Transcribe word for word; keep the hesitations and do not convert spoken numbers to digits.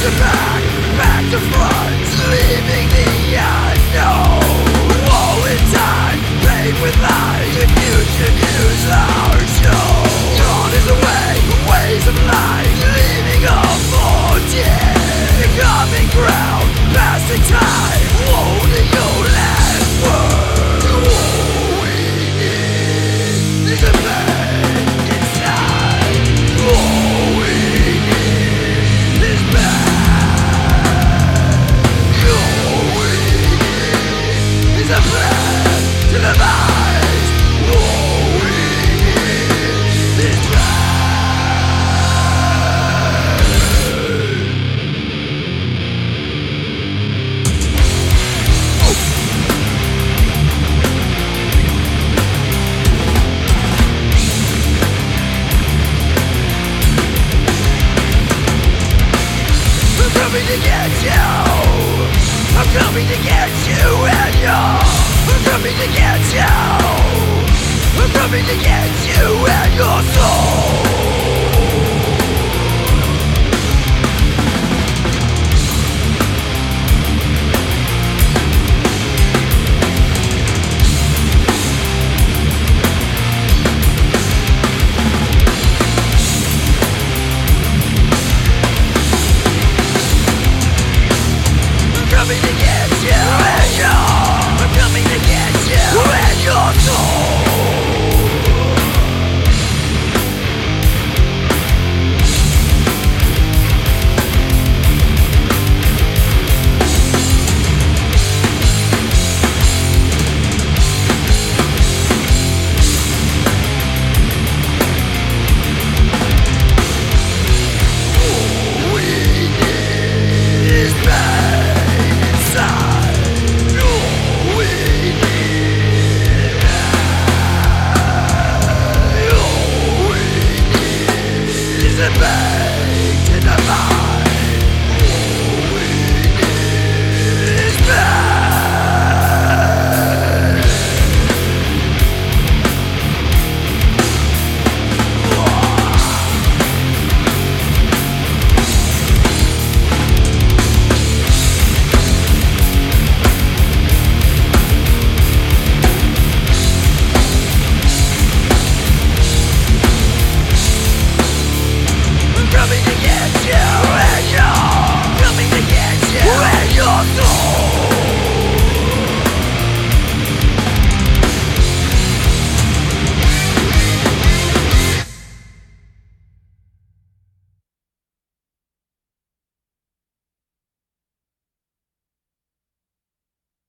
back, back to front, leaving the unknown. All in time, paid with lies, if you should use our show. Gone is the way, ways of life, leaving a for dead. Becoming ground, passing time, holding your last word. All we need is a pain inside. All we need is pain. All we need is a plan to the demise. All we need is pain. I'm coming to get you. I'm coming to get you and you. I'm coming to get you. I'm coming to get you and your soul. I'm coming to get you and you. I'm coming to get you and your soul. All we need is pain inside. All we need, all we need is a pain to the mind.